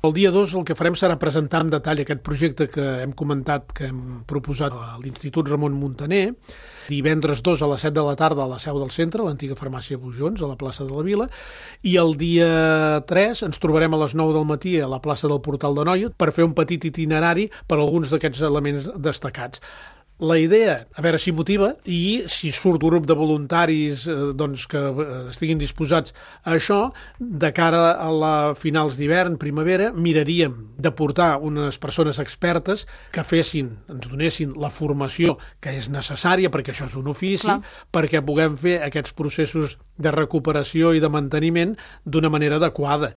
El dia 2 el que farem serà presentar en detall aquest projecte que hem comentat, que hem proposat a l'Institut Ramon Muntaner, divendres 2 a les 7 de la tarda a la seu del centre, l'antiga farmàcia Bujons, a la plaça de la Vila, i el dia 3 ens trobarem a les 9 del matí a la plaça del Portal de Noia per fer un petit itinerari per alguns d'aquests elements destacats. La idea, a veure si motiva, i si surt un grup de voluntaris que estiguin disposats a això, de cara a la finals d'hivern, primavera, miraríem de portar unes persones expertes que ens donessin la formació que és necessària, perquè això és un ofici, perquè puguem fer aquests processos de recuperació i de manteniment d'una manera adequada.